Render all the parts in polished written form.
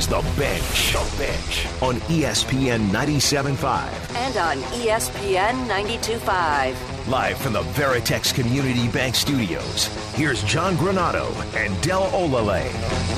is The Bench. The Bench on ESPN 97.5. And on ESPN 92.5. Live from the Veritex Community Bank Studios, here's John Granato and Del Olale.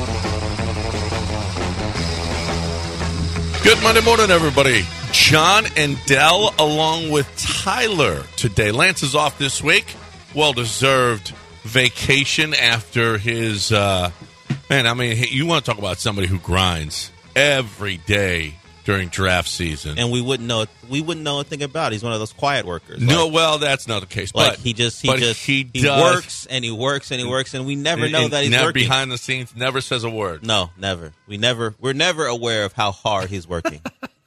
Good Monday morning, everybody. John and Del along with Tyler today. Lance is off this week. Well-deserved vacation after his, you want to talk about somebody who grinds every day during draft season. And we wouldn't know a thing about it. He's one of those quiet workers. No, well, that's not the case. Like but he does. works and he works and he works, and we never know that he's never working. Behind the scenes, never says a word. No, never. We're never aware of how hard he's working.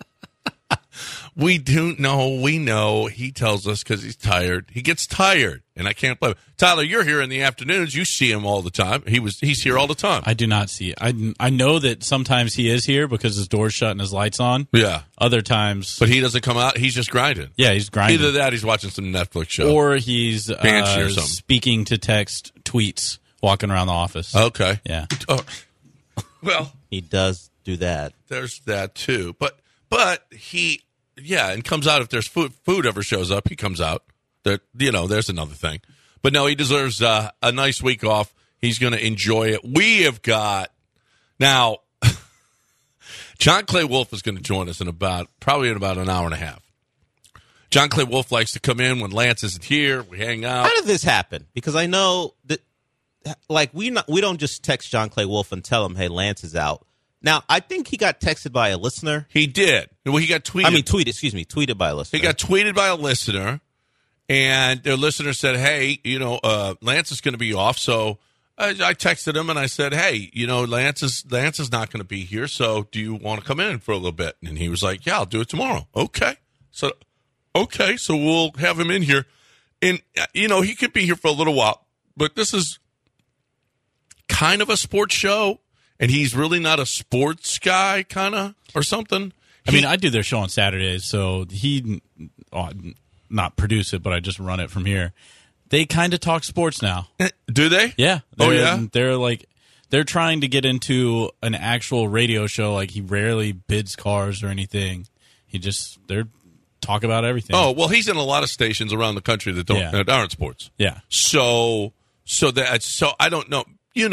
We do know. We know. He tells us because he's tired. He gets tired, and I can't blame him. Tyler, you're here in the afternoons. You see him all the time. He's here all the time. I do not see it. I know that sometimes he is here because his door's shut and his light's on. Yeah. Other times. But he doesn't come out. He's just grinding. Yeah, he's grinding. Either that, he's watching some Netflix show. Or he's Banshee or something. speaking to text tweets walking around the office. Okay. Yeah. Well, He does do that. there's that too. But he... Yeah, and comes out if there's food ever shows up. He comes out. There's another thing. But no, he deserves a nice week off. He's going to enjoy it. We have got now. John Clay Wolf is going to join us probably in about an hour and a half. John Clay Wolf likes to come in when Lance isn't here. We hang out. How did this happen? Because I know that, we don't just text John Clay Wolf and tell him, "Hey, Lance is out." Now, I think he got texted by a listener. He did. Well, he got tweeted. Tweeted by a listener. He got tweeted by a listener, and their listener said, "Hey, Lance is going to be off." So I texted him and I said, "Hey, Lance is not going to be here. So do you want to come in for a little bit?" And he was like, "Yeah, I'll do it tomorrow." Okay, so we'll have him in here, and he could be here for a little while, but this is kind of a sports show. And he's really not a sports guy, kind of, or something. I do their show on Saturdays, so he not produce it, but I just run it from here. They kind of talk sports now. Do they? Yeah. Yeah? They're trying to get into an actual radio show. Like, he rarely bids cars or anything. They're talk about everything. Oh, well, he's in a lot of stations around the country that aren't sports. Yeah. So I don't know.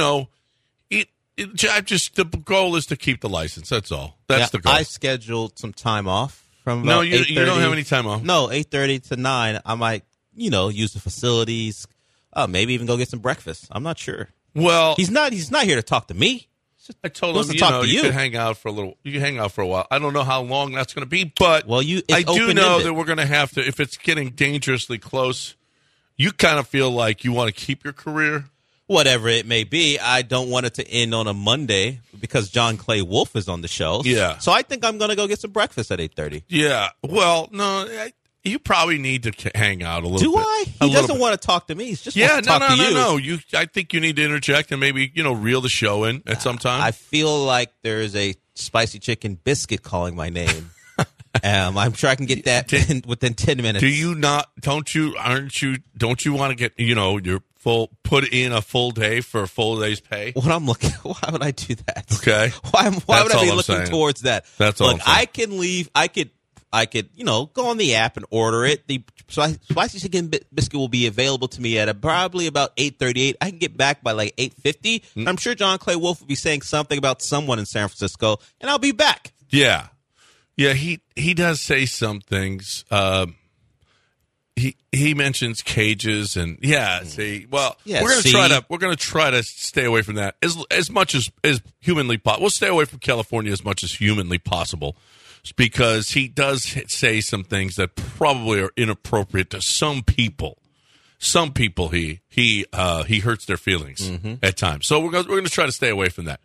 The goal is to keep the license. That's all. That's the goal. I scheduled some time off from about 8:30. You don't have any time off. No, 8:30 to 9. I might, use the facilities. Maybe even go get some breakfast. I'm not sure. Well, he's not here to talk to me. I told him, you could hang out for a little. You can hang out for a while. I don't know how long that's going to be, but I do know that we're going to have to. If it's getting dangerously close, you kind of feel like you want to keep your career. Whatever it may be, I don't want it to end on a Monday because John Clay Wolf is on the show. Yeah. So I think I'm going to go get some breakfast at 8:30. Yeah. Well, no, you probably need to hang out a little bit. Do I? He doesn't want to talk to me. He's just wants to talk to you. No. I think you need to interject and maybe, reel the show in at some time. I feel like there is a spicy chicken biscuit calling my name. I'm sure I can get that within 10 minutes. Don't you want to get, your put in a full day for a full day's pay? Why would I do that? Okay. Why would I be looking towards that? That's all I'm saying. I can leave. I could, go on the app and order it. The spicy chicken biscuit will be available to me at probably about 8:38. I can get back by like 8:50. I'm sure John Clay Wolf will be saying something about someone in San Francisco, and I'll be back. Yeah. Yeah, he does say some things. He mentions cages and we're going to try to stay away from that as much as humanly possible. We'll stay away from California as much as humanly possible because he does say some things that probably are inappropriate to some people. Some people he hurts their feelings at times. So we're going to try to stay away from that.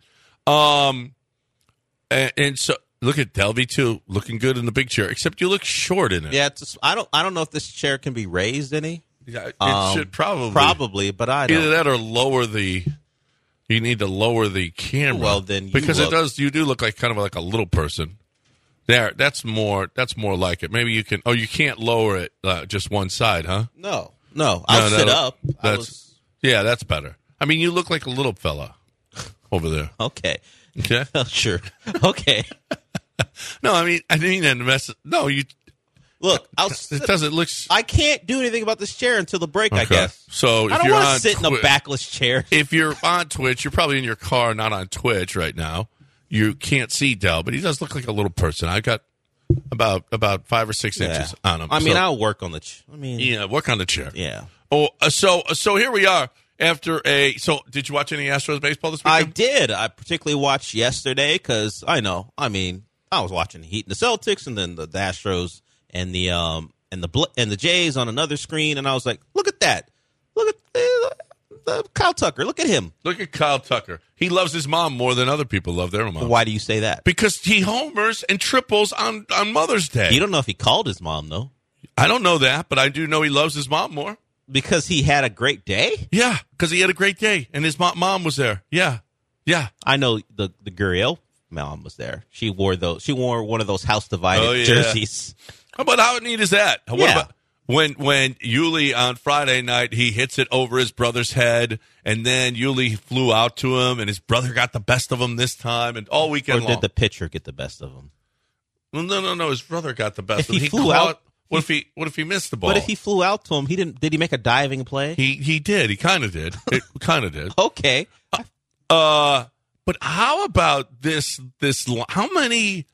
And so look at Delvey too, looking good in the big chair. Except you look short in it. Yeah, I don't know if this chair can be raised any. Yeah, it should probably, but I don't. Either that or lower the. You need to lower the camera. Well, then because it does. You do look like kind of like a little person. There, that's more like it. Maybe you can. Oh, you can't lower it just one side, huh? No. I'll sit up. Yeah, that's better. I mean, you look like a little fella over there. Okay. Okay. Oh, sure. Okay. No, I mean, and the mess. No, you. Look, It doesn't look. I can't do anything about this chair until the break, I guess. So if I don't you're want on to sit in a backless chair. If you're on Twitch, you're probably in your car, not on Twitch right now. You can't see Del, but he does look like a little person. I got about 5 or 6 inches on him. I mean, I'll work on the work on the chair. Yeah. Oh, so here we are after so did you watch any Astros baseball this weekend? I did. I particularly watched yesterday because I was watching the Heat and the Celtics, and then the Astros and the Jays on another screen, and I was like, look at that. Look at Kyle Tucker. Look at him. Look at Kyle Tucker. He loves his mom more than other people love their mom. Why do you say that? Because he homers and triples on Mother's Day. You don't know if he called his mom, though. I don't know that, but I do know he loves his mom more. Because he had a great day? Yeah, because he had a great day, and his mom was there. Yeah. I know the Gurriel mom was there. She wore one of those house divided jerseys. But how neat is that? Yeah. What about when Yuli on Friday night, he hits it over his brother's head, and then Yuli flew out to him, and his brother got the best of him this time, and all weekend long. Or did the pitcher get the best of him? Well, no. His brother got the best If of him. he flew out. What if he missed the ball? But if he flew out to him, did he make a diving play? He did. He kind of did. It kind of did. Okay. But how about this? How many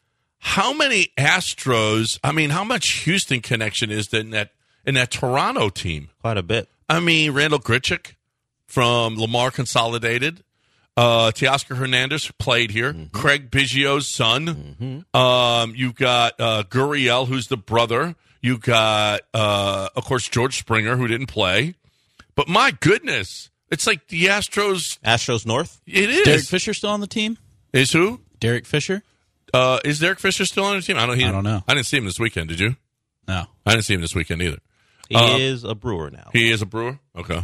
Astros? I mean, how much Houston connection is there in that Toronto team? Quite a bit. I mean, Randall Grichuk from Lamar Consolidated, Teoscar Hernandez played here. Mm-hmm. Craig Biggio's son. Mm-hmm. You've got Gurriel, who's the brother. You got, of course, George Springer, who didn't play. But my goodness, it's like the Astros North? It is. Derek Fisher still on the team? Is who? Derek Fisher? Is Derek Fisher still on the team? I don't know. I didn't see him this weekend. Did you? No. I didn't see him this weekend either. He is a Brewer now. He is a Brewer? Okay.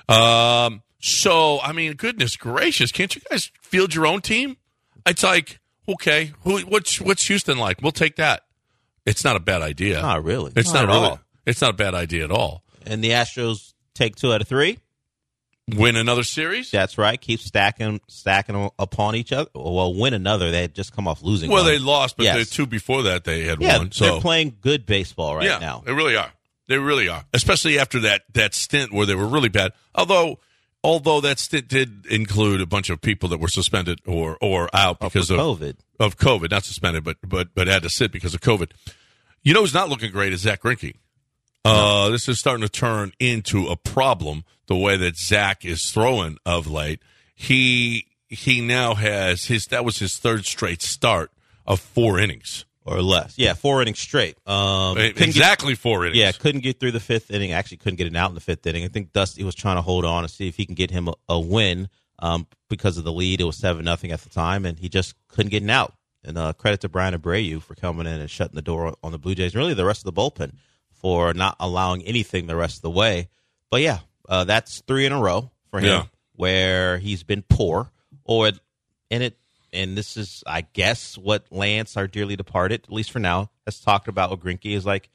So, I mean, goodness gracious, can't you guys field your own team? It's like, okay, what's Houston like? We'll take that. It's not a bad idea. Not really. It's not really. It's not a bad idea at all. And the Astros take 2 out of 3. Win another series? That's right. Keep stacking upon each other. Well, win another. They had just come off losing. Well, they lost, but the 2 before that they had won. So they're playing good baseball right now. They really are. They really are. Especially after that stint where they were really bad. Although that stint did include a bunch of people that were suspended or out because of COVID. Not suspended, but had to sit because of COVID. You know who's not looking great is Zach Greinke. This is starting to turn into a problem, the way that Zach is throwing of late. He now has that was his 3rd straight start of 4 innings. Or less. Yeah, 4 innings straight. Exactly 4 innings. Yeah, couldn't get through the 5th inning. Actually couldn't get it out in the 5th inning. I think Dusty was trying to hold on to see if he can get him a win because of the lead. It was 7-0 at the time, and he just couldn't get it out. And credit to Brian Abreu for coming in and shutting the door on the Blue Jays. Really, the rest of the bullpen for not allowing anything the rest of the way. But, yeah, that's 3 in a row for him where he's been poor. And this is, I guess, what Lance, our dearly departed, at least for now, has talked about with Greinke is like,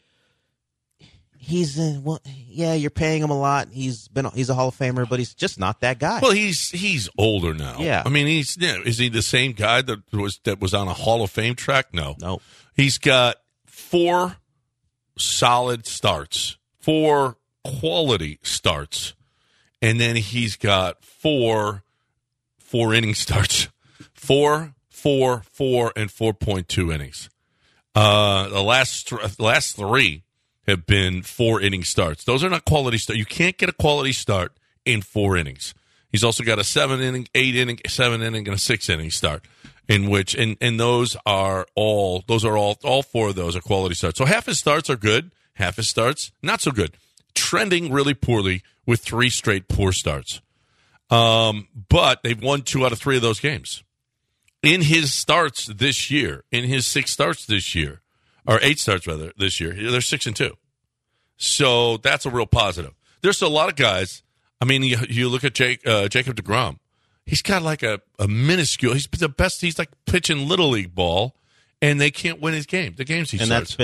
you're paying him a lot. He's a Hall of Famer, but he's just not that guy. Well, he's older now. Yeah. I mean, is he the same guy that was on a Hall of Fame track? No. He's got 4 solid starts, 4 quality starts, and then he's got 4 inning starts. 4, 4, 4, and 4.2 innings. The last 3 have been 4 inning starts. Those are not quality starts. You can't get a quality start in 4 innings. He's also got a 7 inning, 8 inning, 7 inning, and a 6 inning start. In which and those are all 4 of those are quality starts. So half his starts are good, half his starts not so good. Trending really poorly with 3 straight poor starts. But they've won 2 out of 3 of those games. In his starts this year, in his 6 starts this year, or 8 starts rather this year, they're 6-2. So that's a real positive. There's a lot of guys. I mean, you look at Jacob deGrom. He's got like a minuscule. He's the best. He's like pitching little league ball, and they can't win his game. The games he starts. And that's been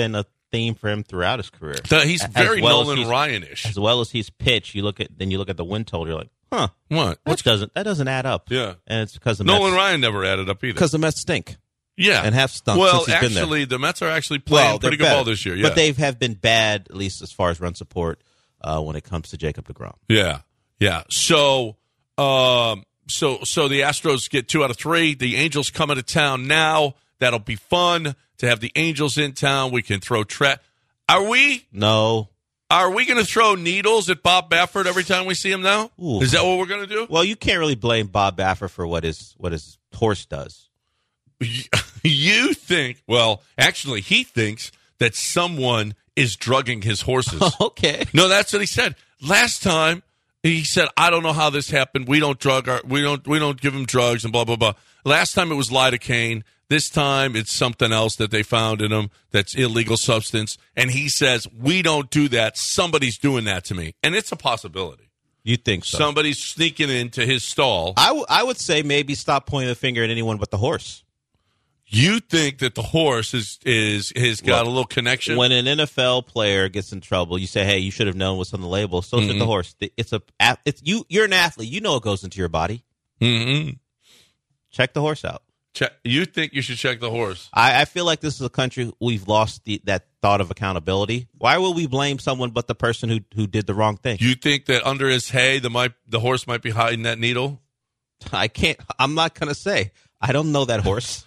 theme for him throughout his career. He's very Nolan Ryan-ish. As well as he's pitched, you look at the win total, you're like, huh. What? That doesn't add up. Yeah. And it's because the Nolan Mets, Ryan never added up either. because the Mets stink. Yeah. And have stunk well, since he's been there. actually, the Mets are actually playing pretty good ball this year. Yeah. But they have been bad, at least as far as run support, when it comes to Jacob deGrom. Yeah. Yeah. So the Astros get 2 out of 3. The Angels come into town now. That'll be fun to have the Angels in town. We can throw Are we going to throw needles at Bob Baffert every time we see him now? Ooh. Is that what we're going to do? Well, you can't really blame Bob Baffert for what his horse does. You think, well, actually, he thinks that someone is drugging his horses. Okay. No, that's what he said. Last time, he said, I don't know how this happened. We don't give him drugs and blah, blah, blah. Last time it was lidocaine. This time it's something else that they found in him that's illegal substance. And he says, we don't do that. Somebody's doing that to me. And it's a possibility. You think so? Somebody's sneaking into his stall. I would say maybe stop pointing the finger at anyone but the horse. You think that the horse has got a little connection? When an NFL player gets in trouble, you say, "Hey, you should have known what's on the label." So should the horse. You're an athlete. You know what goes into your body. Mm-hmm. Check the horse out. You think you should check the horse? I feel like this is a country we've lost that thought of accountability. Why will we blame someone but the person who did the wrong thing? You think that under his hay, the horse might be hiding that needle? I'm not going to say. I don't know that horse.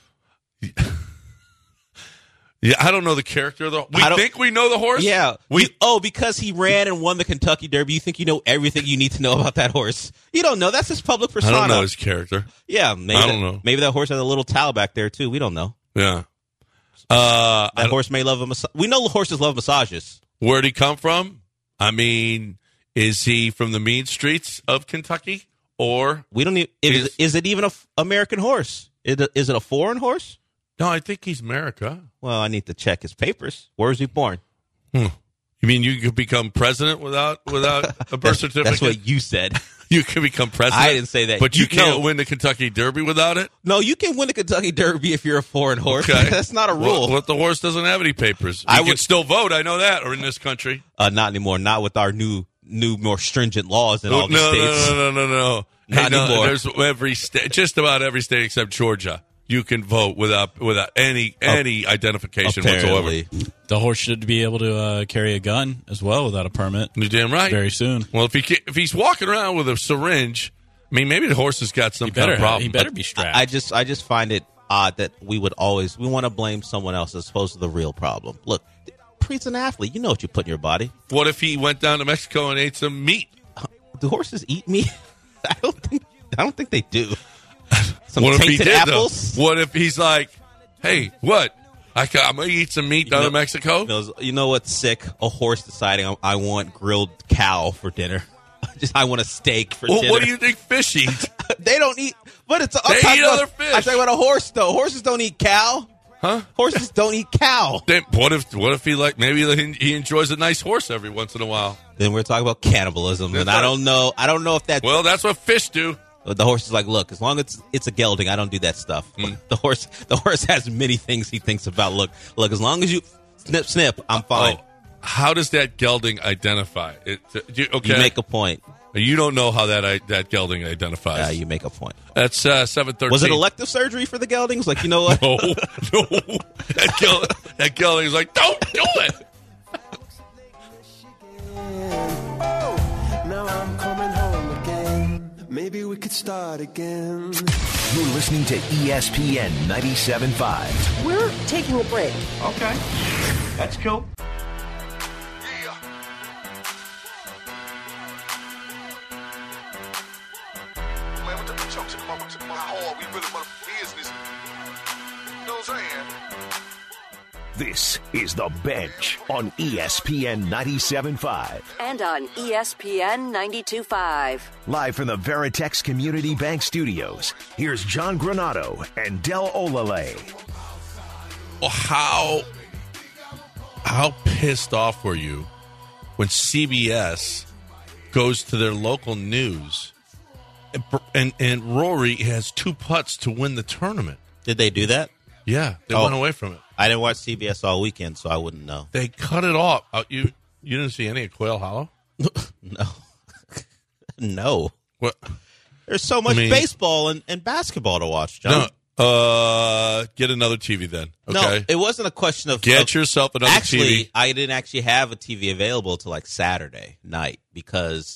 Yeah, I don't know the character of the horse. We think we know the horse? Yeah. Because he ran and won the Kentucky Derby, you think you know everything you need to know about that horse. You don't know. That's his public persona. I don't know his character. Yeah. I don't know. Maybe that horse has a little towel back there, too. We don't know. Yeah. That horse may love a massage. We know horses love massages. Where'd he come from? I mean, is he from the mean streets of Kentucky? Or we don't. Is it even an American horse? Is it a foreign horse? No, I think he's America. Well, I need to check his papers. Where was he born? You mean you could become president without a birth certificate? That's what you said. You can become president. I didn't say that. But you can't win the Kentucky Derby without it? No, you can win the Kentucky Derby if you're a foreign horse. Okay. That's not a rule. Well, the horse doesn't have any papers. You can still vote. I know that. Or in this country. Not anymore. Not with our new, more stringent laws in all the states. No. Not anymore. There's every state, just about every state except Georgia. You can vote without any identification apparently. whatsoever. The horse should be able to carry a gun as well without a permit. You're damn right. Very soon. Well, if he's walking around with a syringe, I mean, maybe the horse has got some kind of problem. He better be strapped. I just find it odd that we want to blame someone else as opposed to the real problem. Look, he's an athlete. You know what you put in your body. What if he went down to Mexico and ate some meat? Do horses eat meat? I don't think they do. Some what if he tainted did, apples? Though? What if he's like, hey, what? I'm going to eat some meat down in Mexico? You know what's sick? A horse deciding I want grilled cow for dinner. I want a steak for dinner. What do you think fish eat? They don't eat. But it's they eat other fish. I talk about a horse though. Horses don't eat cow. Huh? Horses don't eat cow. Then what if he maybe he enjoys a nice horse every once in a while? Then we're talking about cannibalism, and I don't know if that's that's what fish do. The horse is like, look, as long as it's a gelding, I don't do that stuff. The horse has many things he thinks about. Look, as long as you snip, I'm fine. Oh, how does that gelding identify? Okay, you make a point. You don't know how that gelding identifies. Yeah, you make a point. That's 7:13. Was it elective surgery for the geldings? Like, you know what? No. That gelding is like, don't do it. Now I'm coming home again. Maybe we could start again. You're listening to ESPN 97.5. We're taking a break. Okay. That's cool. This is The Bench on ESPN 97.5. And on ESPN 92.5. Live from the Veritex Community Bank Studios, here's John Granato and Del Olale. Well, how pissed off were you when CBS goes to their local news and Rory has 2 putts to win the tournament? Did they do that? Yeah, they went away from it. I didn't watch CBS all weekend, so I wouldn't know. They cut it off. You didn't see any of Quail Hollow? No. No. What? There's so much baseball and basketball to watch, John. No. Get another TV then. Okay. No, it wasn't a question of get yourself another actually, TV. I didn't actually have a TV available till like Saturday night because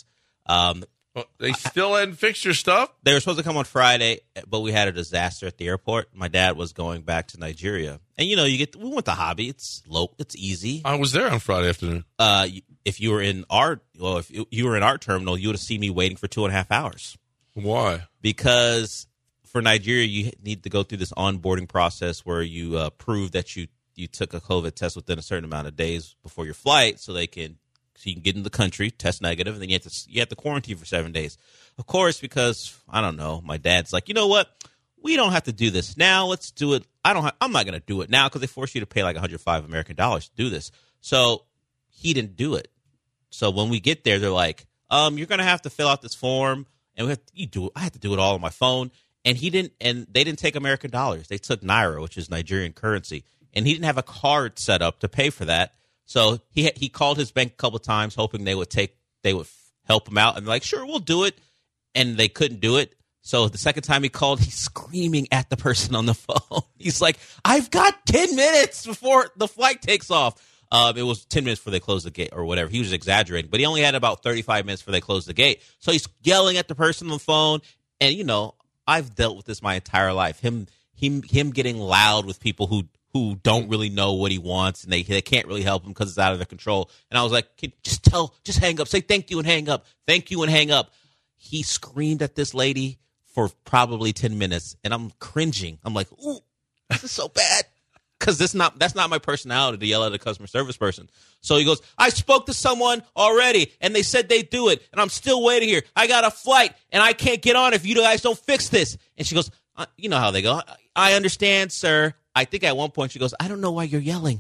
They still hadn't fixed your stuff? they were supposed to come on Friday, but we had a disaster at the airport. My dad was going back to Nigeria, and we went to Hobby. It's low, it's easy. I was there on Friday afternoon. If you were in our terminal, you would have seen me waiting for 2.5 hours. Why? Because for Nigeria, you need to go through this onboarding process where you prove that you took a COVID test within a certain amount of days before your flight, so you can get in the country, test negative, and then you have to quarantine for 7 days. Of course, because I don't know, my dad's like, you know what? We don't have to do this now. Let's do it. I'm not going to do it now because they force you to pay like $105 American to do this. So he didn't do it. So when we get there, they're like, you're going to have to fill out this form, and I had to do it all on my phone. And they didn't take American dollars. They took Naira, which is Nigerian currency, and he didn't have a card set up to pay for that. So he called his bank a couple of times, hoping they would help him out, and they're like, sure, we'll do it. And they couldn't do it. So the second time he called, he's screaming at the person on the phone. He's like, I've got 10 minutes before the flight takes off. It was 10 minutes before they closed the gate or whatever. He was exaggerating, but he only had about 35 minutes before they closed the gate. So he's yelling at the person on the phone. And, I've dealt with this my entire life. Him getting loud with people who don't really know what he wants, and they can't really help him because it's out of their control. And I was like, just hang up. Say thank you and hang up. Thank you and hang up. He screamed at this lady for probably 10 minutes, and I'm cringing. I'm like, ooh, this is so bad. Because that's not my personality to yell at a customer service person. So he goes, I spoke to someone already, and they said they'd do it, and I'm still waiting here. I got a flight, and I can't get on if you guys don't fix this. And she goes, you know how they go. I understand, sir. I think at one point she goes, I don't know why you're yelling.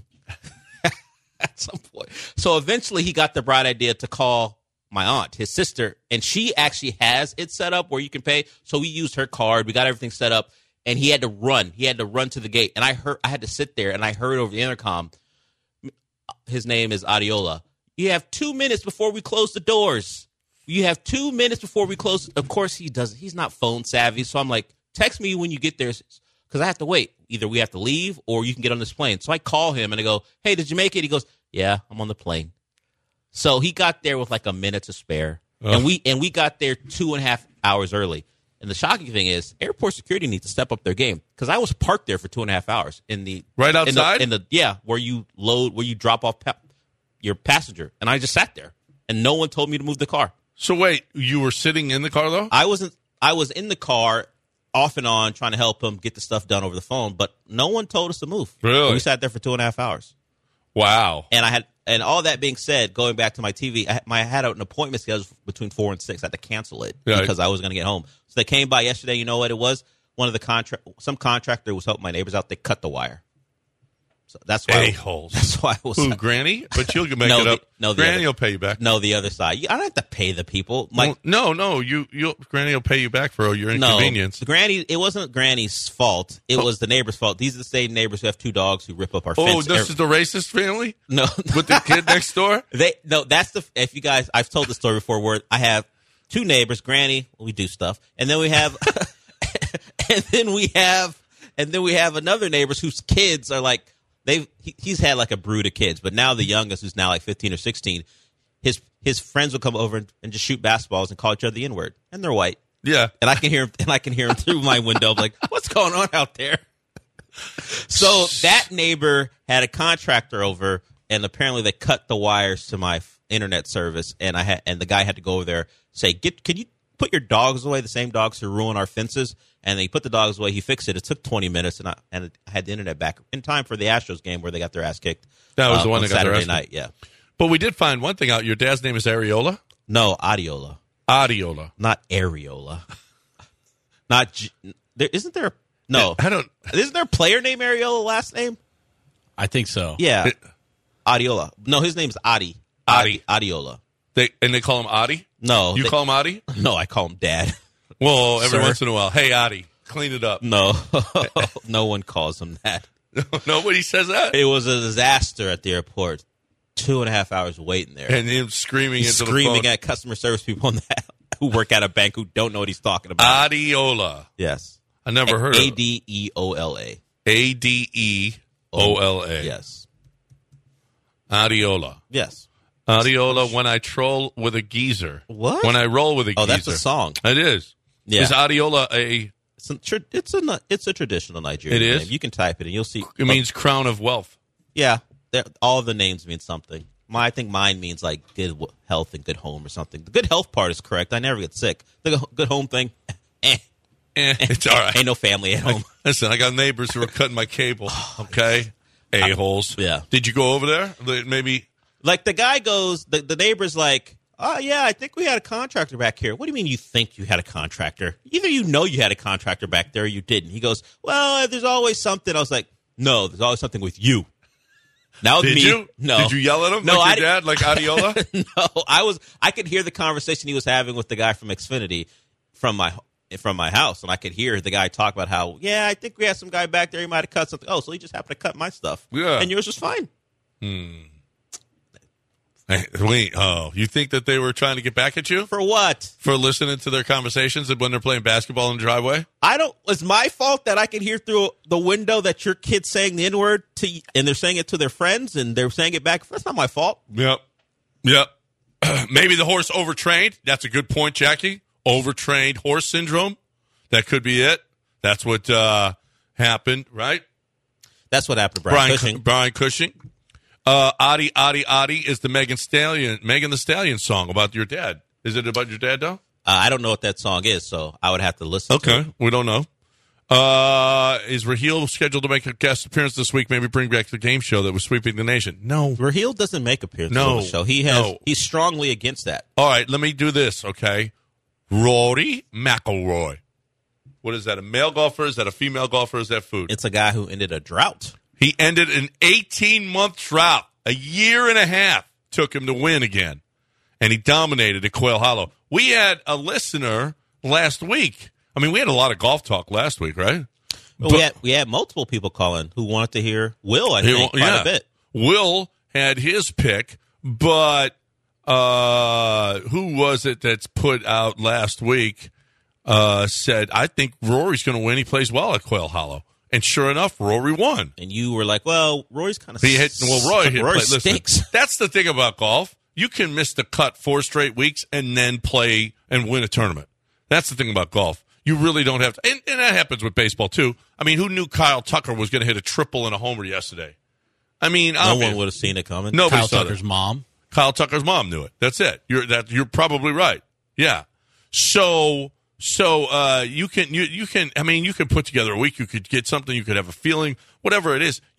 At some point. So eventually he got the bright idea to call my aunt, his sister, and she actually has it set up where you can pay. So we used her card. We got everything set up. And he had to run. He had to run to the gate. And I had to sit there, and I heard over the intercom, his name is Adiola. You have 2 minutes before we close the doors. You have 2 minutes before we close. Of course, he doesn't. He's not phone savvy. So I'm like, text me when you get there because I have to wait. Either we have to leave or you can get on this plane. So I call him, and I go, hey, did you make it? He goes, yeah, I'm on the plane. So he got there with like a minute to spare. And we got there 2.5 hours early. And the shocking thing is, airport security needs to step up their game because I was parked there for 2.5 hours right outside. Where you drop off your passenger, and I just sat there, and no one told me to move the car. So wait, you were sitting in the car though? I was in the car, off and on, trying to help him get the stuff done over the phone, but no one told us to move. Really? We sat there for 2.5 hours. Wow. And all that being said, going back to my TV, I had an appointment scheduled between 4 and 6. I had to cancel it because I was going to get home. So they came by yesterday. You know what it was? Some contractor was helping my neighbors out. They cut the wire. So that's why. A-holes. That's why I was. Who, Granny? But you'll make it up. Granny will pay you back. No, the other side. I don't have to pay the people. No. Granny will pay you back for your inconvenience. No, Granny. It wasn't Granny's fault. It was the neighbor's fault. These are the same neighbors who have 2 dogs who rip up our fence. Oh, this is the racist family? No, with the kid next door. That's if you guys. I've told the story before. Where I have 2 neighbors. Granny, we do stuff, and then we have, and then we have another neighbors whose kids are like. He's had like a brood of kids, but now the youngest, who's now like 15 or 16, his friends will come over and just shoot basketballs and call each other the N-word, and they're white. Yeah, and I can hear him through my window. I'm like, what's going on out there? So that neighbor had a contractor over, and apparently they cut the wires to my internet service, and the guy had to go over there say, can you put your dogs away? The same dogs who ruin our fences. And they put the dogs away. He fixed it. It took 20 minutes, and I had the internet back in time for the Astros game where they got their ass kicked. That was the one that got Saturday their ass night. Yeah. But we did find one thing out. Your dad's name is Areola? No, Adiola. Adiola. Not Areola. Isn't there? No. Isn't there a player named Areola last name? I think so. Yeah. Adiola. No, his name's Adi. Adiola. They call him Adi? No. You call him Adi? No, I call him Dad. Well, every once in a while. Hey, Adi, clean it up. No. No one calls him that. Nobody says that. It was a disaster at the airport. 2.5 hours waiting there. And him screaming into the phone. Screaming at customer service people who work at a bank who don't know what he's talking about. Adiola. Yes. I never heard of it. Adeola. Adeola. Yes. Adiola. Yes. Adiola, when I troll with a geezer. What? When I roll with a geezer. Oh, that's a song. It is. Yeah. Is Adiola a... It's a traditional Nigerian It is? name. You can type it and you'll see. It means crown of wealth. Yeah. All the names mean something. I think mine means like good health and good home or something. The good health part is correct. I never get sick. The good home thing, It's all right. Ain't no family at home. Listen, I got neighbors who are cutting my cable. Okay? A-holes. Yeah. Did you go over there? Maybe... Like the guy goes, the neighbor's like, oh, yeah, I think we had a contractor back here. What do you mean you think you had a contractor? Either you know you had a contractor back there or you didn't. He goes, well, there's always something. I was like, no, there's always something with you. Now Did me, you? No. Did you yell at him No, like your dad, like Adiola? No, I could hear the conversation he was having with the guy from Xfinity from my house, and I could hear the guy talk about how, yeah, I think we had some guy back there. He might have cut something. Oh, so he just happened to cut my stuff. Yeah. And yours was fine. Wait, you think that they were trying to get back at you? For what? For listening to their conversations when they're playing basketball in the driveway? It's my fault that I can hear through the window that your kid's saying the N-word and they're saying it to their friends and they're saying it back. That's not my fault. Yep. Maybe the horse overtrained. That's a good point, Jackie. Overtrained horse syndrome. That could be it. That's what happened, right? That's what happened to Brian Cushing. Brian Cushing. Adi is the Megan the Stallion song about your dad. Is it about your dad, though? I don't know what that song is, so I would have to listen to it. Okay, we don't know. Is Raheel scheduled to make a guest appearance this week? Maybe bring back the game show that was sweeping the nation. No. Raheel doesn't make appearances on the show. He's strongly against that. All right, let me do this, okay? Rory McIlroy. What is that, a male golfer? Is that a female golfer? Is that food? It's a guy who ended a drought. He ended an 18-month drought. A year and a half took him to win again. And he dominated at Quail Hollow. We had a listener last week. I mean, we had a lot of golf talk last week, right? We had multiple people calling who wanted to hear Will, I think, quite a bit. Will had his pick, but who was it that's put out last week said, I think Rory's going to win. He plays well at Quail Hollow. And sure enough, Rory won. And you were like, well, Rory's kind of Rory stinks. That's the thing about golf. You can miss the cut 4 straight weeks and then play and win a tournament. That's the thing about golf. You really don't have to. And that happens with baseball, too. I mean, who knew Kyle Tucker was going to hit a triple and a homer yesterday? I mean, no one would have seen it coming. Nobody Kyle Tucker's mom. Kyle Tucker's mom knew it. That's it. You're probably right. Yeah. So you can. I mean, you could put together a week. You could get something. You could have a feeling. Whatever it is.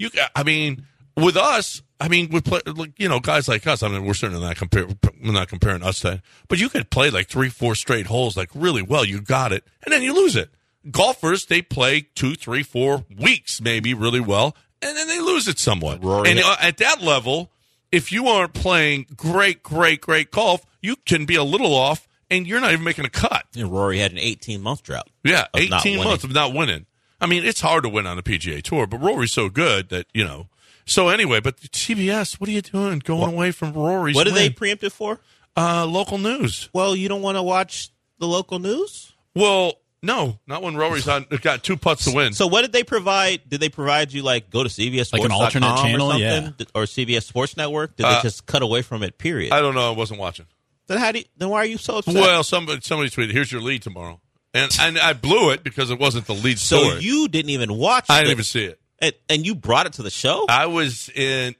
With us. I mean, we play. Guys like us. I mean, we're certainly not comparing us to. But you could play like 3-4 straight holes like really well. You got it, and then you lose it. Golfers, they play 2, 3, 4 weeks maybe really well, and then they lose it somewhat. And at that level, if you aren't playing great golf, you can be a little off. And you're not even making a cut. And Rory had an 18-month drought. Yeah, 18 months of not winning. I mean, it's hard to win on the PGA Tour, but Rory's so good that, So anyway, but CBS, what are you doing going away from Rory's What are win? they preempted for? Local news. Well, you don't want to watch the local news? Well, no, not when Rory's got 2 putts to win. So what did they provide? Did they provide you, go to CBS Sports, like an alternate channel? or something? Yeah. Or CBS Sports Network? Did they just cut away from it, period? I don't know. I wasn't watching. Then why are you so upset? Well, somebody tweeted, here's your lead tomorrow. And I blew it because it wasn't the lead so story. You didn't even watch it. I didn't even see it. And you brought it to the show? I was in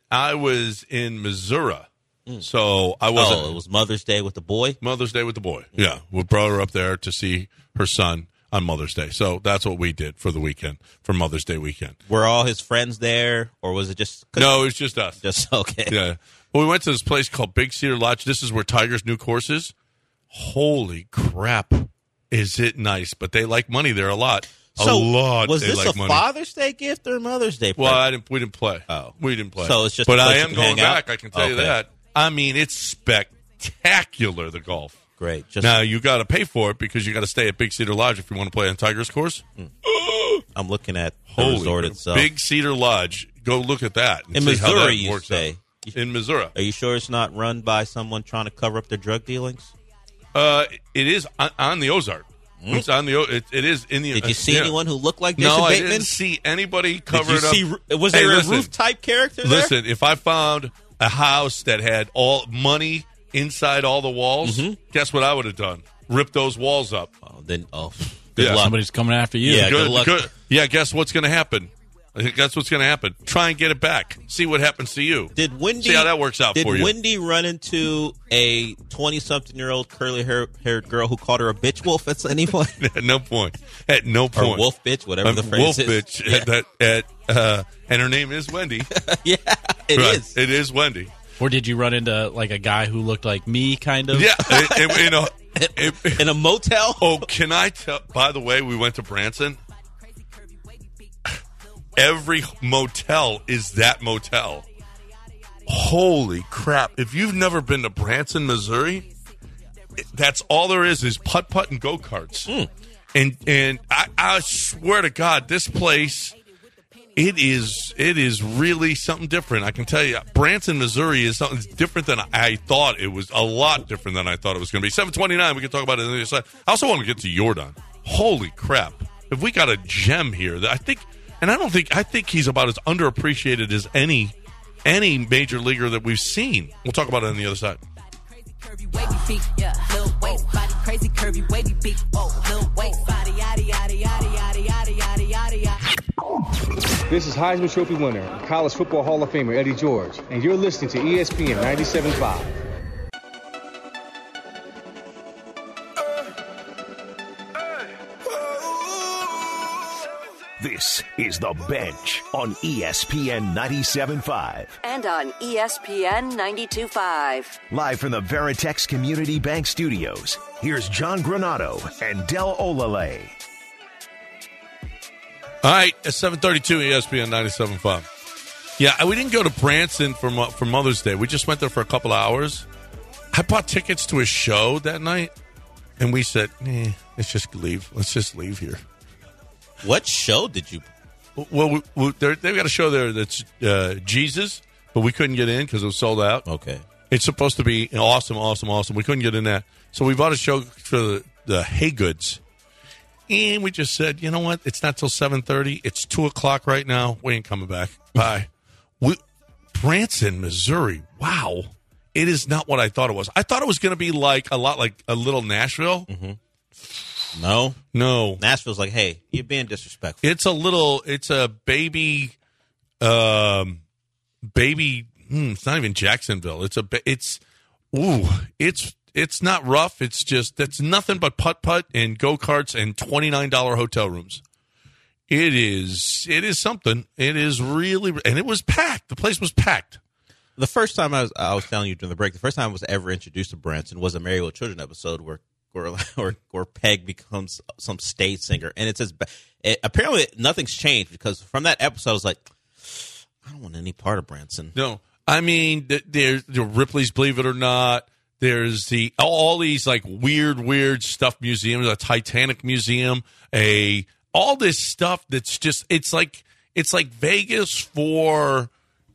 Missouri. So I wasn't. Oh, it was Mother's Day with the boy? Mother's Day with the boy. Yeah. We brought her up there to see her son on Mother's Day. So that's what we did for the weekend, for Mother's Day weekend. Were all his friends there, or was it just... No, it was just us. Just, okay. Yeah. Well, we went to this place called Big Cedar Lodge. This is where Tiger's new course is. Holy crap. Is it nice? But they like money there a lot. So, a lot. Was they this like a money. Father's Day gift or a Mother's Day present? Well, we didn't play. Oh. We didn't play. So it's just but a place I you am can going hang back, out? I can tell you Okay. that. I mean, it's spectacular, the golf. Great. Now, you got to pay for it because you got to stay at Big Cedar Lodge if you want to play on Tiger's course. I'm looking at the resort itself. Big Cedar Lodge. Go look at that. And in see how Missouri, that you works say? out. In Missouri. Are you sure it's not run by someone trying to cover up their drug dealings? It is on the Ozark. It's on the. It is in the. Did you see anyone who looked like Jason No, I Bateman? didn't see anybody cover it up. Was there a roof type character there? Listen, if I found a house that had all money inside all the walls, guess what I would have done? Rip those walls up. Good luck. Somebody's coming after you. Yeah, good luck. Yeah, guess what's going to happen? I think that's what's going to happen. Try and get it back. See what happens to you. See how that works out for you. Did Wendy run into a 20-something-year-old curly-haired girl who called her a bitch wolf at any point? At no point. At no point. Or wolf bitch, whatever the phrase wolf is. Wolf bitch. And her name is Wendy. Yeah, it is. It is Wendy. Or did you run into like a guy who looked like me, kind of? Yeah. In a motel? Oh, can I tell? By the way, we went to Branson. Every motel is that motel. Holy crap. If you've never been to Branson, Missouri, that's all there is putt-putt and go-karts. And I swear to God, this place, it is really something different. I can tell you, Branson, Missouri is something different than I thought it was. A lot different than I thought it was going to be. 7:29, we can talk about it on the other side. I also want to get to Jordan. Holy crap. If we got a gem here that I think... And I think he's about as underappreciated as any major leaguer that we've seen. We'll talk about it on the other side. This is Heisman Trophy winner and College Football Hall of Famer Eddie George, and you're listening to ESPN 97.5. This is The Bench on ESPN 97.5. And on ESPN 92.5. Live from the Veritex Community Bank Studios, here's John Granato and Del Olale. All right, at 7:32 ESPN 97.5. Yeah, we didn't go to Branson for Mother's Day. We just went there for a couple of hours. I bought tickets to a show that night, and we said, let's just leave. Let's just leave here. What show did you? Well, they've got a show there that's Jesus, but we couldn't get in because it was sold out. Okay. It's supposed to be awesome. We couldn't get in that. So we bought a show for the Hay Goods. And we just said, you know what? It's not till 7:30. It's 2 o'clock right now. We ain't coming back. Bye. Branson, Missouri. Wow. It is not what I thought it was. I thought it was going to be a lot like a little Nashville. Mm-hmm. No. Nashville's like, hey, you're being disrespectful. It's a baby, it's not even Jacksonville. It's not rough. It's nothing but putt-putt and go-karts and $29 hotel rooms. It is something. It is really, and it was packed. The place was packed. The first time I was telling you during the break, the first time I was ever introduced to Branson was a Married with Children episode where Peg becomes some stage singer, and it says apparently nothing's changed because from that episode I was like, I don't want any part of Branson. No, I mean there's Ripley's Believe It or Not. There's all these like weird stuff museums, a Titanic museum, all this stuff that's just it's like Vegas for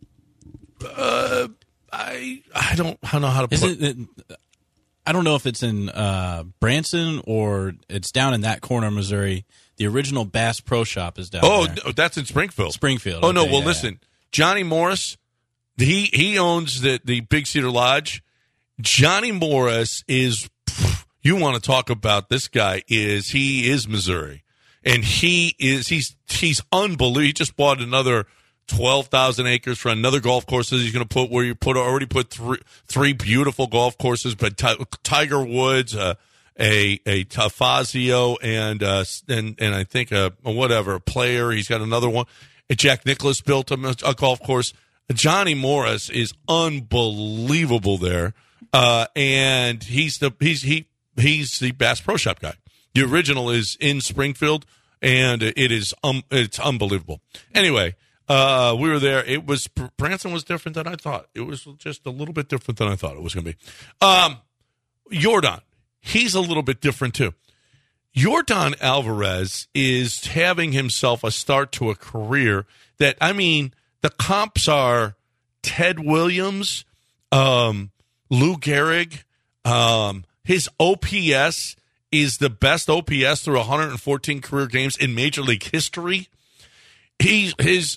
I don't know how to put it. I don't know if it's in Branson or it's down in that corner of Missouri. The original Bass Pro Shop is down there. Oh, that's in Springfield. Springfield. Oh, no. Okay, Well, listen. Johnny Morris, he owns the Big Cedar Lodge. Johnny Morris is, you want to talk about this guy, he is Missouri. And he's unbelievable. He just bought another 12,000 acres for another golf course that he's going to put where you already put three beautiful golf courses, but Tiger Woods, a Tafazio, and I think a player. He's got another one. Jack Nicklaus built a golf course. Johnny Morris is unbelievable there, and he's the Bass Pro Shop guy. The original is in Springfield, and it's unbelievable. Anyway. We were there. Branson was different than I thought. It was just a little bit different than I thought it was going to be. Jordan, he's a little bit different too. Yordan Alvarez is having himself a start to a career that, I mean, the comps are Ted Williams, Lou Gehrig. His OPS is the best OPS through 114 career games in Major League history. Here's his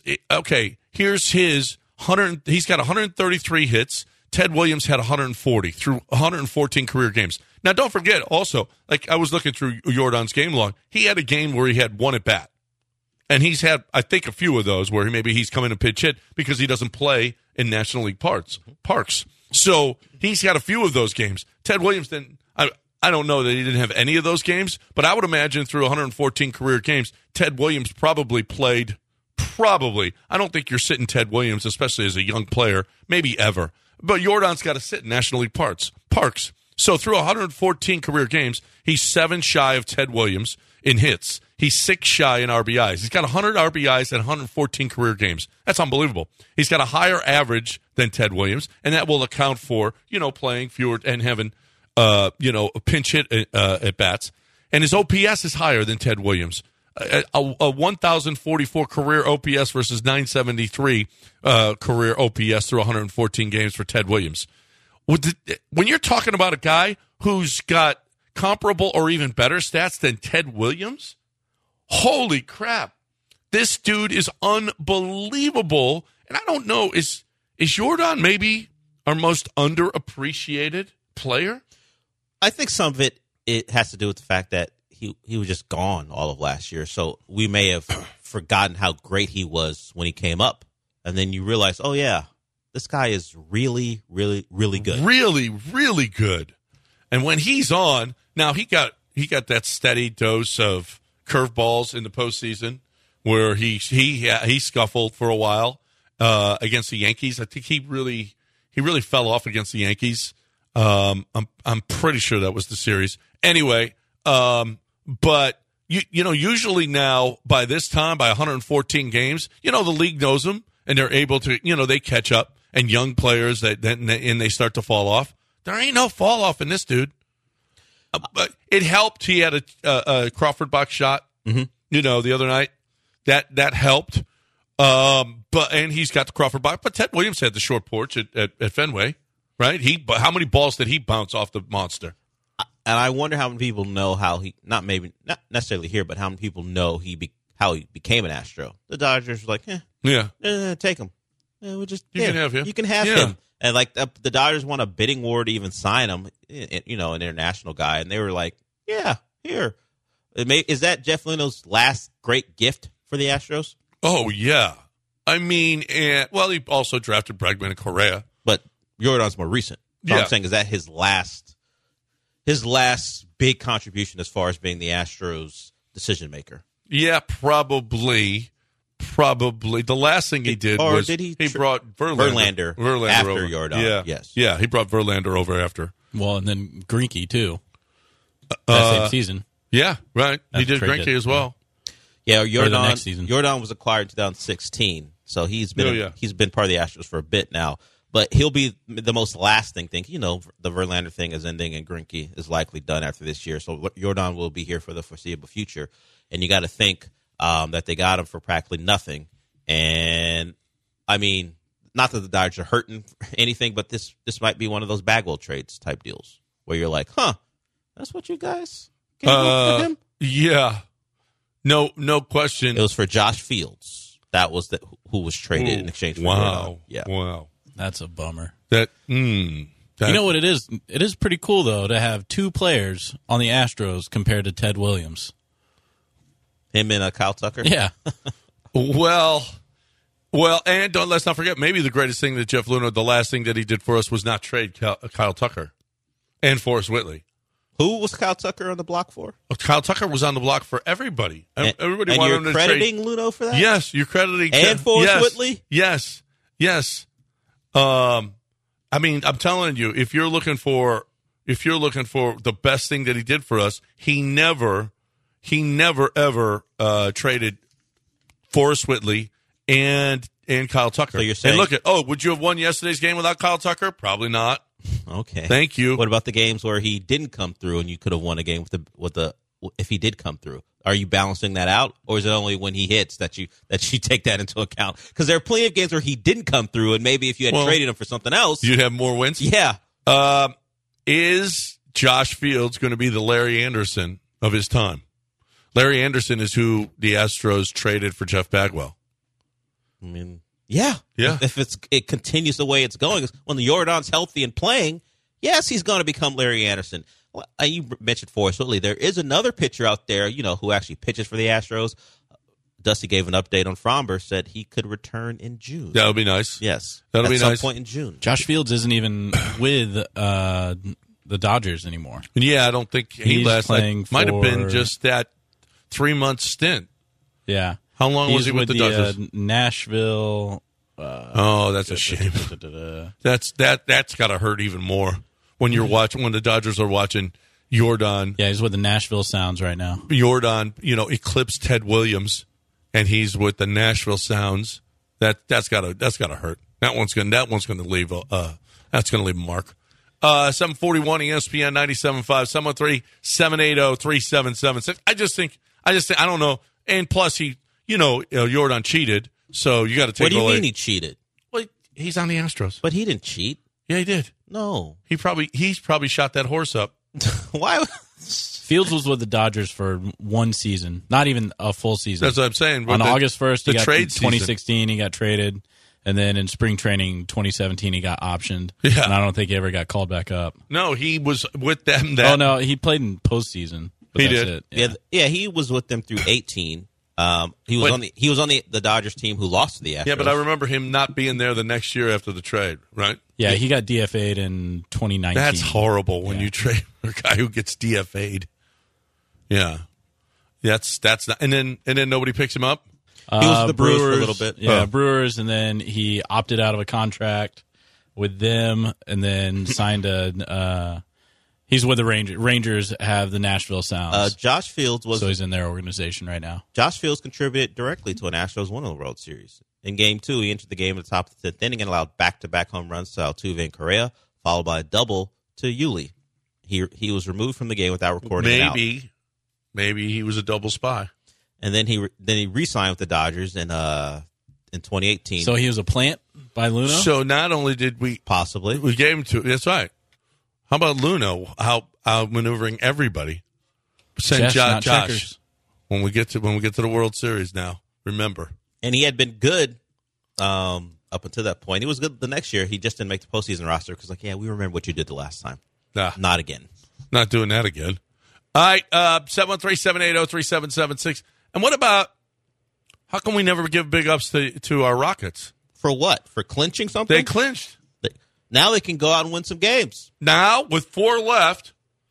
100. He's got 133 hits. Ted Williams had 140 through 114 career games. Now, don't forget also, like I was looking through Yordan's game log, he had a game where he had one at bat. And he's had, I think, a few of those where maybe he's come in and pitch hit because he doesn't play in National League parks. So he's got a few of those games. Ted Williams didn't. I don't know that he didn't have any of those games, but I would imagine through 114 career games, Ted Williams probably played. I don't think you're sitting Ted Williams, especially as a young player, maybe ever. But Yordan's got to sit in National League parks. So through 114 career games, he's 7 shy of Ted Williams in hits. He's 6 shy in RBIs. He's got 100 RBIs and 114 career games. That's unbelievable. He's got a higher average than Ted Williams, and that will account for, playing fewer and having, a pinch hit at bats. And his OPS is higher than Ted Williams. A 1,044 career OPS versus 973 career OPS through 114 games for Ted Williams. When you're talking about a guy who's got comparable or even better stats than Ted Williams, holy crap. This dude is unbelievable. And I don't know, is Yordan maybe our most underappreciated player? I think some of it has to do with the fact that he was just gone all of last year. So we may have forgotten how great he was when he came up. And then you realize, oh, yeah, this guy is really, really, really good. Really, really good. And when he's on, now he got that steady dose of curveballs in the postseason where he scuffled for a while against the Yankees. I think he really fell off against the Yankees. I'm pretty sure that was the series. Anyway, but usually now by this time, by 114 games, the league knows them and they're able to, they catch up. And young players and they start to fall off. There ain't no fall off in this dude. But it helped. He had a Crawford box shot, the other night. That helped. And he's got the Crawford box. But Ted Williams had the short porch at Fenway, right? How many balls did he bounce off the monster? And I wonder how many people know how not necessarily here, but how many people know how he became an Astro. The Dodgers were like, take him. You can have him. You can have him. And like the Dodgers won a bidding war to even sign him, an international guy. And they were like, yeah, here. Is that Jeff Luhnow's last great gift for the Astros? Oh, yeah. I mean, he also drafted Bregman and Correa. But Yordan's more recent. So I'm saying, is that his last big contribution as far as being the Astros decision maker? Yeah, probably. The last thing he did was he brought Verlander after over. Yordan. Yeah. Yes. Yeah, he brought Verlander over after. Well, and then Greinke, too. That same season. Yeah, right. He did Greinke as well. Yeah, Yordan next season. Yordan was acquired in 2016, so he's been part of the Astros for a bit now. But he'll be the most lasting thing. The Verlander thing is ending, and Greinke is likely done after this year. So Yordan will be here for the foreseeable future. And you got to think that they got him for practically nothing. And, I mean, not that the Dodgers are hurting anything, but this might be one of those Bagwell trades type deals where you're like, that's what you guys gave up for him? Yeah. No question. It was for Josh Fields. That was who was traded in exchange for Yordan. Yeah. Wow. That's a bummer. You know what it is? It is pretty cool, though, to have 2 players on the Astros compared to Ted Williams. Him and Kyle Tucker? Yeah. Well, and let's not forget, maybe the greatest thing that Jeff Luhnow, the last thing that he did for us was not trade Kyle Tucker and Forrest Whitley. Who was Kyle Tucker on the block for? Kyle Tucker was on the block for everybody. Everybody and wanted you're him to crediting trade. Luhnow for that? Yes, you're crediting. And Forrest Whitley? Yes. I mean, I'm telling you, if you're looking for the best thing that he did for us, he never ever traded Forrest Whitley and Kyle Tucker. So you're saying, would you have won yesterday's game without Kyle Tucker? Probably not. Okay. Thank you. What about the games where he didn't come through and you could have won a game with if he did come through? Are you balancing that out, or is it only when he hits that you take that into account? Because there are plenty of games where he didn't come through, and maybe if you had traded him for something else, you'd have more wins. Yeah. Is Josh Fields going to be the Larry Anderson of his time? Larry Anderson is who the Astros traded for Jeff Bagwell. I mean, yeah. If it continues the way it's going, when the Jordan's healthy and playing, yes, he's going to become Larry Anderson. You mentioned Forrest Whitley. There is another pitcher out there, who actually pitches for the Astros. Dusty gave an update on Fromber, said he could return in June. That would be nice. Yes. That'll be nice. At some point in June. Josh Fields isn't even with the Dodgers anymore. Yeah, I don't think he last playing might have been for- just that 3-month stint. Yeah. How long was he with the Dodgers? Nashville. That's a shame. That's got to hurt even more when you're watching, when the Dodgers are watching Jordan. Yeah, he's with the Nashville Sounds right now. Jordan, eclipsed Ted Williams, and he's with the Nashville Sounds. That's gotta hurt. That one's gonna leave a mark. 741 ESPN 97.5 713-780-3776. I just think I don't know. And plus Jordan cheated, so you got to take. What do you away. mean he cheated? Well, he's on the Astros. But he didn't cheat. Yeah, he did. No. He's probably shot that horse up. Why? Fields was with the Dodgers for one season, not even a full season. That's what I'm saying. On August 1st, the he got trade 2016, he got traded, and then in spring training 2017, he got optioned. Yeah. And I don't think he ever got called back up. No, he was with them. No, he played in postseason. But He that's did. It. Yeah, he was with them through 18. He was on the Dodgers team who lost to the Astros. Yeah, but I remember him not being there the next year after the trade, right? Yeah, he got DFA'd in 2019. That's horrible when you trade for a guy who gets DFA'd. Yeah. That's not, and then nobody picks him up. He was with the Brewers for a little bit. Yeah, Brewers, and then he opted out of a contract with them, and then signed he's with the Rangers. Rangers have the Nashville Sounds. Josh Fields So he's in their organization right now. Josh Fields contributed directly to an Astros win of the World Series. In Game 2, he entered the game at the top of the 10th inning and allowed back-to-back home runs to Altuve and Correa, followed by a double to Yuli. He was removed from the game without recording it out. Maybe he was a double spy. And then he re-signed with the Dodgers in 2018. So he was a plant by Luna? So not only did we possibly gave him to. That's right. How about Luna outmaneuvering everybody? Send Not Josh checkers. when we get to the World Series now. Remember. And he had been good up until that point. He was good the next year. He just didn't make the postseason roster because, we remember what you did the last time. Nah, not again. Not doing that again. All right, 713-780-3776. And what about, how come we never give big ups to our Rockets? For what? For clinching something? They clinched. Now they can go out and win some games. Now, with 4 left,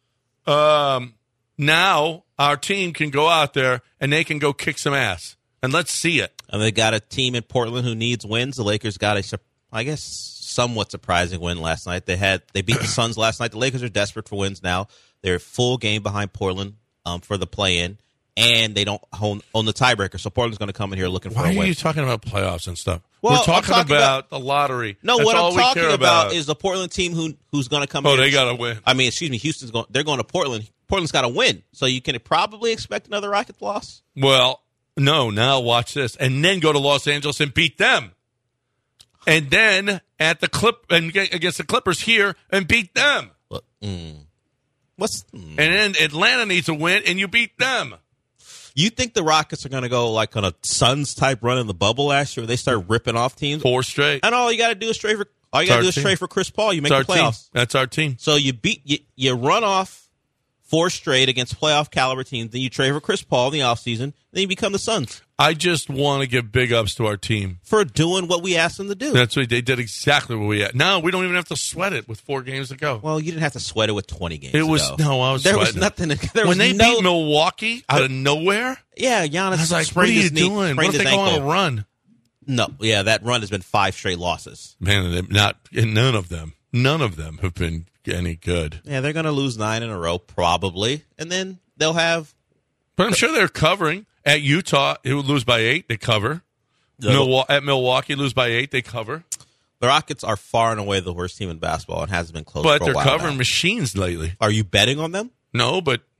now our team can go out there and they can go kick some ass. And let's see it. And they got a team in Portland who needs wins. The Lakers got a, somewhat surprising win last night. They beat the Suns last night. The Lakers are desperate for wins now. They're full game behind Portland for the play-in, and they don't own the tiebreaker. So Portland's going to come in here looking for a win. Why are you talking about playoffs and stuff? Well, We're talking about the lottery. No, That's what all I'm we talking care about is the Portland team who's going to come in. Oh, they got to win. I mean, excuse me, they're going to Portland. Portland's got to win. So you can probably expect another Rockets loss. Well, no, now watch this. And then go to Los Angeles and beat them. And then against the Clippers here and beat them. And then Atlanta needs a win and you beat them. You think the Rockets are going to go like on a Suns type run in the bubble last year where they start ripping off teams? 4 straight. And all you got to do is trade for Chris Paul. You make the playoffs. That's our team. So you run off 4 straight against playoff caliber teams. Then you trade for Chris Paul in the offseason. Then you become the Suns. I just want to give big ups to our team for doing what we asked them to do. That's what they did. Exactly what we had. Now we don't even have to sweat it with 4 games to go. Well, you didn't have to sweat it with 20 games. I was There was nothing. When they beat Milwaukee out of nowhere. Yeah, Giannis. I was like, what are you doing? What if they go on a run? No, yeah, that run has been 5 straight losses. Man, none of them have been any good. Yeah, they're going to lose 9 in a row probably, and then they'll have. But I'm sure they're covering. At Utah, it would lose by 8. They cover. At Milwaukee, lose by 8. They cover. The Rockets are far and away the worst team in basketball and hasn't been close. But for a they're while covering now. machines lately. Are you betting on them? No, but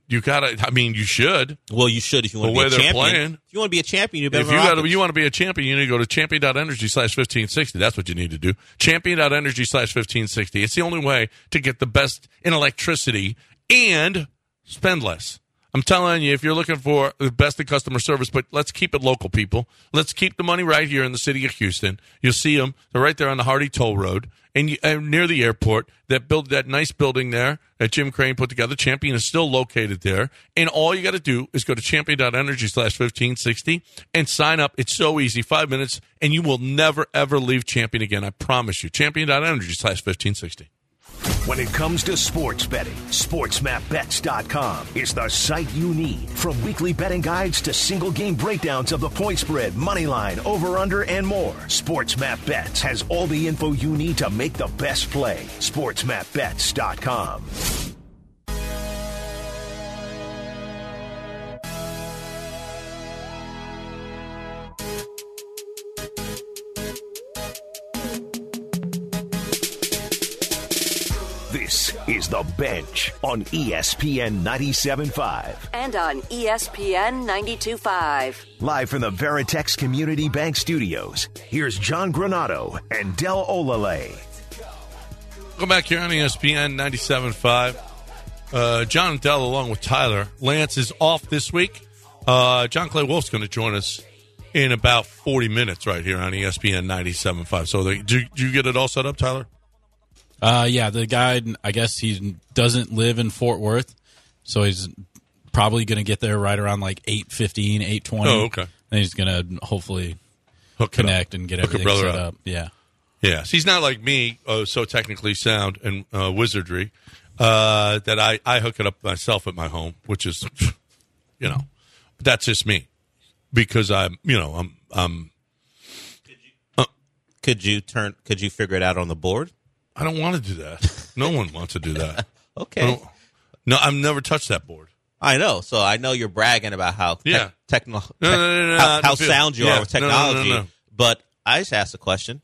You gotta. I mean, you should. Well, you should if you want The to way be a they're champion. playing. If you want to be a champion, you better. If you want to be a champion, you need to go to champion.energy/1560. That's what you need to do. Champion.energy/1560. It's the only way to get the best in electricity and spend less. I'm telling you, if you're looking for the best in customer service, but let's keep it local, people. Let's keep the money right here in the city of Houston. You'll see them. They're right there on the Hardy Toll Road and near the airport. That nice building there that Jim Crane put together. Champion is still located there. And all you got to do is go to champion.energy/1560 and sign up. It's so easy. 5 minutes, and you will never, ever leave Champion again. I promise you. Champion.energy/1560. When it comes to sports betting, SportsMapBets.com is the site you need. From weekly betting guides to single game breakdowns of the point spread, money line, over, under, and more. SportsMap Bets has all the info you need to make the best play. SportsMapBets.com. This is The Bench on ESPN 97.5. And on ESPN 92.5. Live from the Veritex Community Bank Studios, here's John Granato and Del Olale. Welcome back here on ESPN 97.5. John and Del along with Tyler. Lance is off this week. John Clay Wolf's going to join us in about 40 minutes right here on ESPN 97.5. So did you get it all set up, Tyler? Yeah, the guy, I guess he doesn't live in Fort Worth, so he's probably going to get there right around like 8:15, 8:20. Oh, okay. And he's going to hopefully Hook connect and get everything set up. Yeah. Yes, he's not like me, so technically sound and wizardry, that I hook it up myself at my home, which is, that's just me, because Could you figure it out on the board? I don't want to do that. No one wants to do that. Okay. No, I've never touched that board. I know. So I know you're bragging about how No, how sound you are with technology. No. But I just asked a question.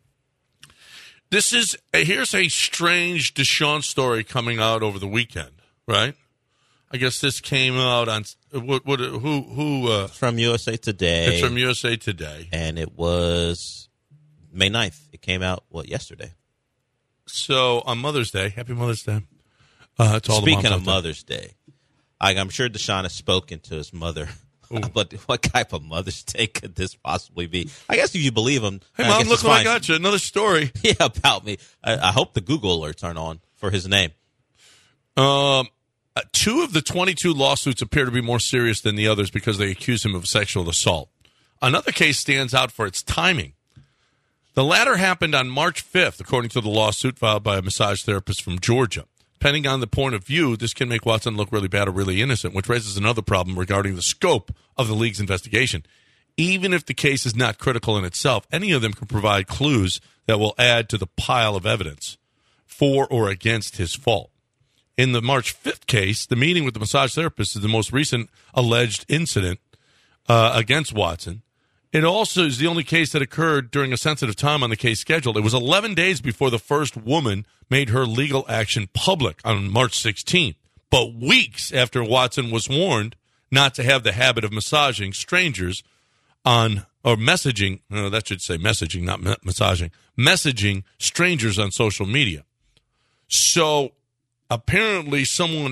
Here's a strange Deshaun story coming out over the weekend, right? I guess this came out on who From USA Today. It's from USA Today. And it was May 9th. It came out, yesterday? So on Mother's Day, happy Mother's Day. To all Speaking the moms of Mother's Day, I'm sure Deshaun has spoken to his mother. But what type of Mother's Day could this possibly be? I guess if you believe him. Hey, Mom, look what I got you. Another story. Yeah, about me. I hope the Google alerts aren't on for his name. 2 of the 22 lawsuits appear to be more serious than the others because they accuse him of sexual assault. Another case stands out for its timing. The latter happened on March 5th, according to the lawsuit filed by a massage therapist from Georgia. Depending on the point of view, this can make Watson look really bad or really innocent, which raises another problem regarding the scope of the league's investigation. Even if the case is not critical in itself, any of them can provide clues that will add to the pile of evidence for or against his fault. In the March 5th case, the meeting with the massage therapist is the most recent alleged incident against Watson. It also is the only case that occurred during a sensitive time on the case schedule. It was 11 days before the first woman made her legal action public on March 16th, but weeks after Watson was warned not to have the habit of massaging strangers messaging, not massaging, messaging strangers on social media. So apparently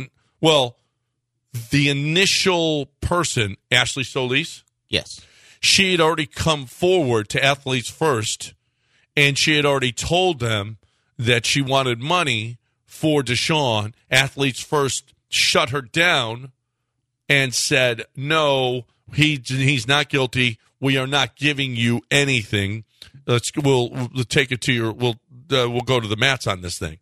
the initial person, Ashley Solis. Yes. She had already come forward to Athletes First, and she had already told them that she wanted money for Deshaun. Athletes First shut her down and said, no, he's not guilty. We are not giving you anything. We'll take it to we'll go to the mats on this thing.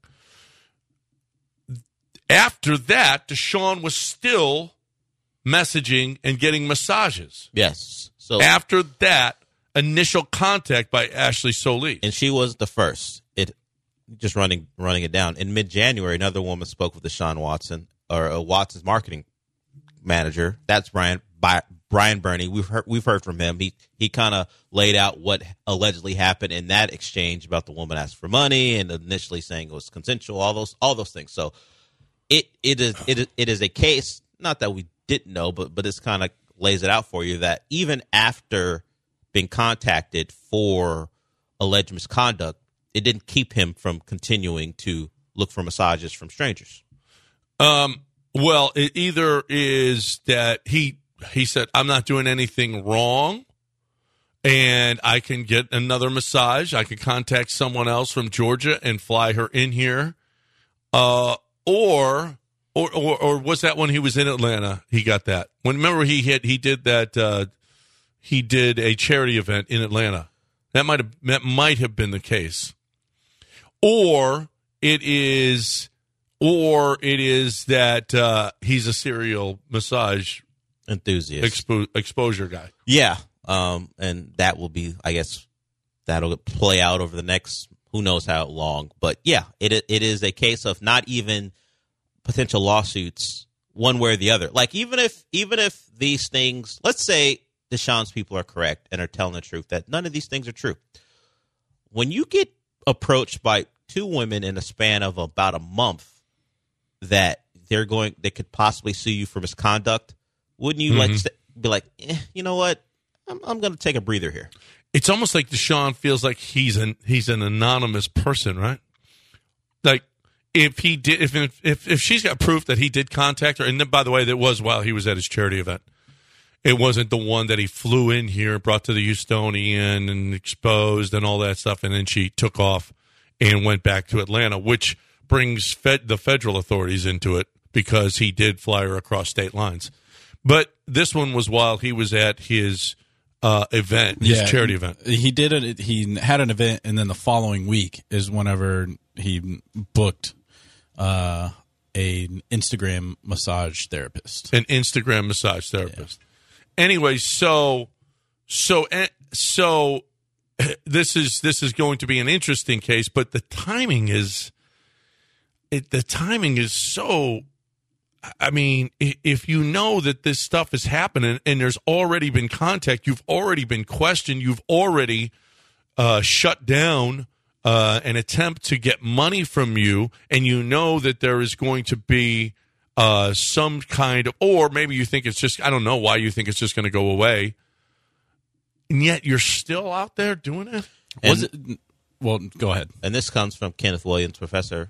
After that, Deshaun was still messaging and getting massages. Yes. So after that initial contact by Ashley Solis. And she was the first. Just running it down. In mid-January, another woman spoke with Deshaun Watson, or Watson's marketing manager. That's Brian Burney. We've heard from him. He kind of laid out what allegedly happened in that exchange about the woman asked for money and initially saying it was consensual, all those things. So it is a case not that we didn't know, but this kind of lays it out for you that even after being contacted for alleged misconduct, it didn't keep him from continuing to look for massages from strangers. Well, it either is that he said, I'm not doing anything wrong, and I can get another massage. I can contact someone else from Georgia and fly her in here. Or was that when he was in Atlanta? He got that. Remember he did that. He did a charity event in Atlanta. That might have been the case. Or it is that he's a serial massage enthusiast, exposure guy. Yeah, and that will be, I guess, that'll play out over the next who knows how long. But yeah, it is a case of not even potential lawsuits one way or the other. Like even if these things, let's say Deshaun's people are correct and are telling the truth that none of these things are true. When you get approached by two women in a span of about a month that they could possibly sue you for misconduct, wouldn't you be like, you know what? I'm going to take a breather here. It's almost like Deshaun feels like he's an anonymous person, right? Like if she's got proof that he did contact her, and then, by the way, that was while he was at his charity event. It wasn't the one that he flew in here, brought to the Houstonian and exposed and all that stuff, and then she took off and went back to Atlanta, which brings the federal authorities into it because he did fly her across state lines. But this one was while he was at his event, his charity event. He did it. He had an event, and then the following week is whenever he booked an Instagram massage therapist. An Instagram massage therapist. Yeah. Anyway, so this is going to be an interesting case, but the timing is so. I mean, if you know that this stuff is happening and there's already been contact, you've already been questioned, you've already shut down an attempt to get money from you, and you know that there is going to be some kind of, or maybe you think it's just, I don't know why you think it's just going to go away, and yet you're still out there doing it? Well, go ahead. And this comes from Kenneth Williams, professor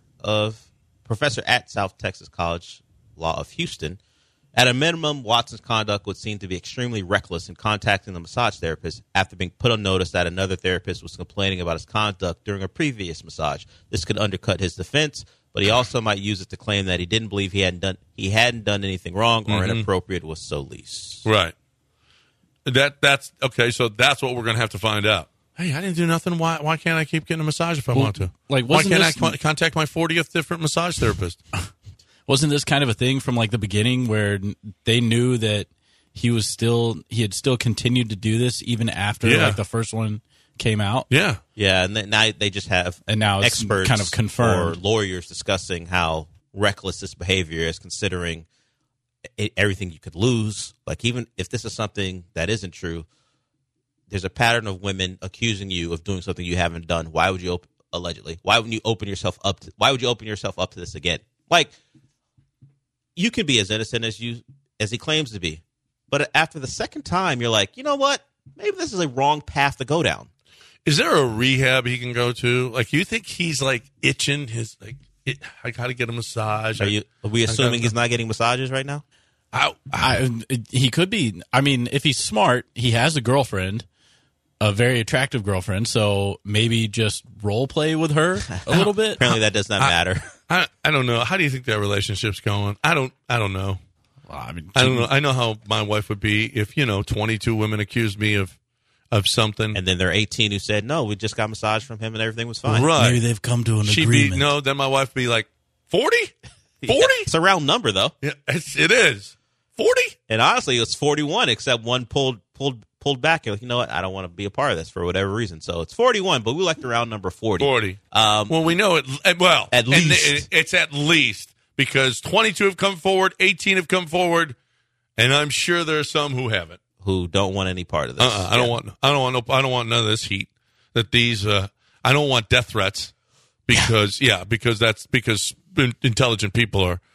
at South Texas College Law of Houston. At a minimum, Watson's conduct would seem to be extremely reckless in contacting the massage therapist after being put on notice that another therapist was complaining about his conduct during a previous massage. This could undercut his defense, but he also might use it to claim that he didn't believe he hadn't done anything wrong or inappropriate was so least. Right. That's okay. So that's what we're going to have to find out. Hey, I didn't do nothing. Why can't I keep getting a massage if I want to? Like, why can't I contact my 40th different massage therapist? Wasn't this kind of a thing from like the beginning where they knew that he had still continued to do this even after like the first one came out? Yeah, and now they just have now it's experts kind of confirmed, or lawyers discussing how reckless this behavior is, considering everything you could lose. Like even if this is something that isn't true, there's a pattern of women accusing you of doing something you haven't done. Why would you allegedly? Why would you open yourself up to this again? Like, you can be as innocent as he claims to be, but after the second time, you're like, you know what? Maybe this is a wrong path to go down. Is there a rehab he can go to? Like, you think he's like itching his I got to get a massage. Are we assuming he's not getting massages right now? He could be. I mean, if he's smart, he has a girlfriend, a very attractive girlfriend, so maybe just role play with her a little bit. Apparently that does not matter. I don't know. How do you think that relationship's going? I don't know. Well, I mean, I don't know. I know how my wife would be if 22 women accused me of something, and then there are 18 who said no, we just got massage from him and everything was fine. Right? Maybe they've come to an agreement. Then my wife would be like 40. 40? It's a round number though. Yeah, it is 40. And honestly, it's 41, except one pulled back. You're like, you know what? I don't want to be a part of this for whatever reason. So it's 41, but we like the round number 40. 40. Well, we know it. Well, at least it's at least because 22 have come forward, 18 have come forward, and I'm sure there are some who haven't, who don't want any part of this. I don't want none of this heat. That these, I don't want death threats because because intelligent people are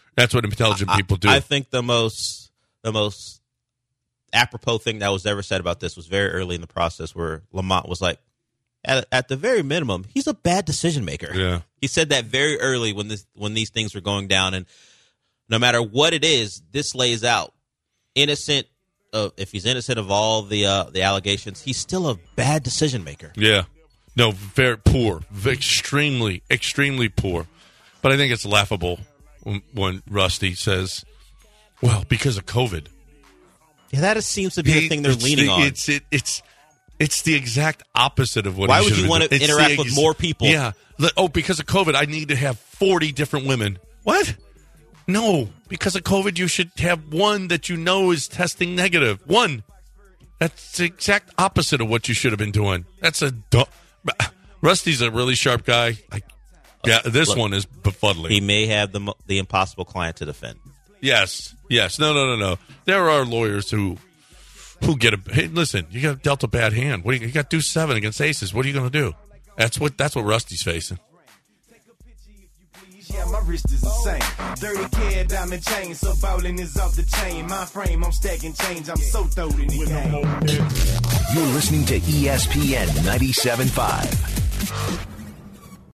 That's what intelligent people do. I think the most apropos thing that was ever said about this was very early in the process, where Lamont was like, at the very minimum, he's a bad decision maker. Yeah. He said that very early when these things were going down, and no matter what it is, this lays out innocent. If he's innocent of all the allegations, he's still a bad decision maker. Yeah. No, very poor. Extremely, extremely poor. But I think it's laughable when Rusty says, well, because of COVID. Yeah, that seems to be the thing they're leaning on. It's the exact opposite of what Why he would you want to interact with more people? Yeah. Oh, because of COVID, I need to have 40 different women. What? No. Because of COVID, you should have one that you know is testing negative. One. That's the exact opposite of what you should have been doing. That's a Rusty's a really sharp guy. This one is befuddling. He may have the impossible client to defend. Yes. No. There are lawyers who get hey, listen, you got dealt a bad hand. What you got deuce 7 against aces. What are you going to do? That's what Rusty's facing. Yeah, my wrist is the same. 30K diamond chain, so bowling is off the chain. My frame, I'm stacking change. I'm so throwed in the game. You're listening to ESPN 97.5.